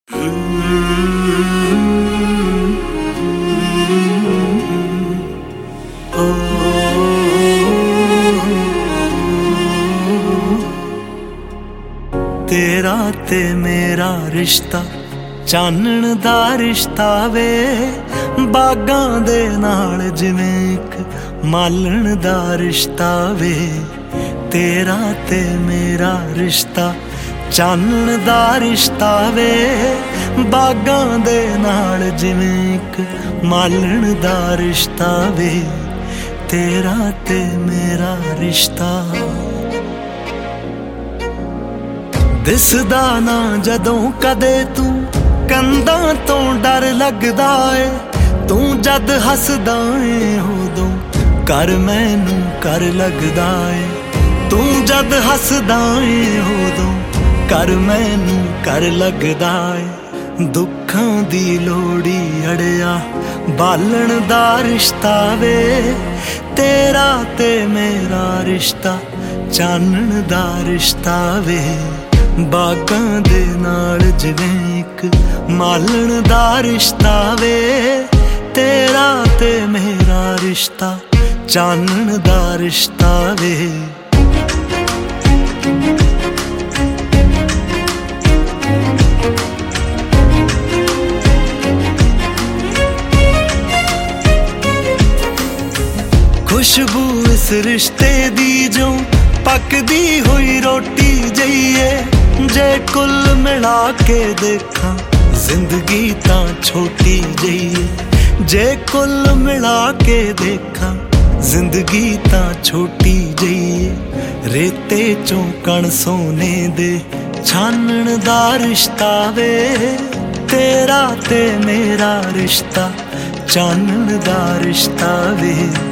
तेरा ते मेरा रिश्ता चानण दा रिश्ता वे, बागां दे नाल जिवें इक मालण दा रिश्ता वे। तेरा ते मेरा रिश्ता चानण दा रिश्ता वे, बागां दे नाल जिवें इक मालण दा रिश्ता वे। तेरा ते मेरा रिश्ता दिसदा ना जदों कदे तू कंधां तों डर लगदा ए, तू जद हसदा ए उदों कर मैनू कर लगदा ए। तू जद हसदा ए उदों कर मैनू कर लगदा ए। दुखां दी लोड़ी अड़िया बालण दा रिश्ता वे, तेरा ते मेरा रिश्ता चानण दा रिश्ता वे। बागां दे नाल जिवें इक मालण दा रिश्ता वे, तेरा ते मेरा रिश्ता चानण दा रिश्ता वे। खुशबू इस रिश्ते दी जो पकदी हुई रोटी जईए, जे कुल मिला के देखा जिंदगी तां छोटी जईए। जे कुल मिला के देखा जिंदगी तां छोटी जईए। रेते चों कण सोने दे छानण दा रिश्ता वे, तेरा ते मेरा रिश्ता चानण दा रिश्ता वे।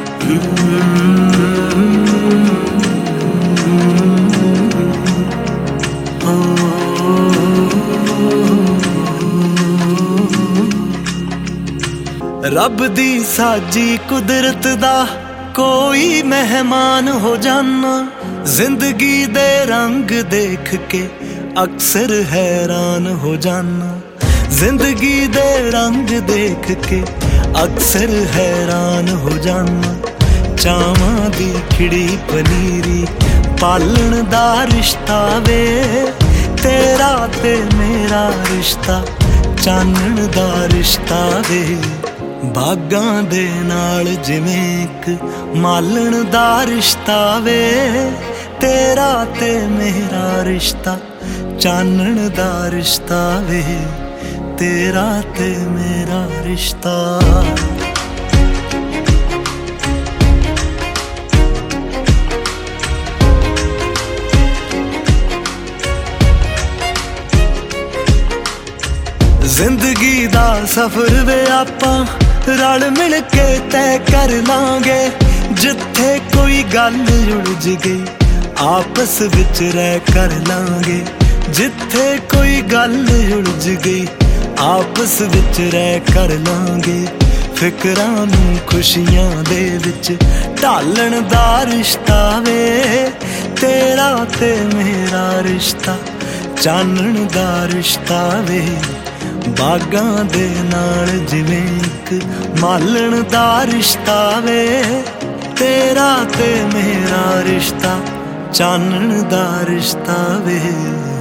रब दी साजी कुदरत दा कोई मेहमान हो जाना, जिंदगी दे रंग देख के अक्सर हैरान हो जाना। जिंदगी दे रंग देख के अक्सर हैरान हो जाना। चावां दी खिड़ी पनीरी पालण दा रिश्ता वे, तेरा ते मेरा रिश्ता चानण दा रिश्ता वे। बागां दे नाल जिवें इक मालण दा रिश्ता वे, तेरा ते मेरा रिश्ता चानण दा रिश्ता वे। तेरा ते मेरा रिश्ता। जिंदगी दा सफर वे आपां रल मिल के तय कर लांगे, जिथे कोई गल उलझ गई आपस विच रह कर लांगे। जिथे कोई गल उलझ गई आपस विच रह कर लांगे। फिकरां नूं खुशियां दे विच ढालण दा रिश्ता वे, तेरा ते मेरा रिश्ता चानण दा रिश्ता वे। बागां दे नाल जिवें इक मालण दा रिश्ता वे, तेरा ते मेरा रिश्ता चानण दा रिश्ता वे।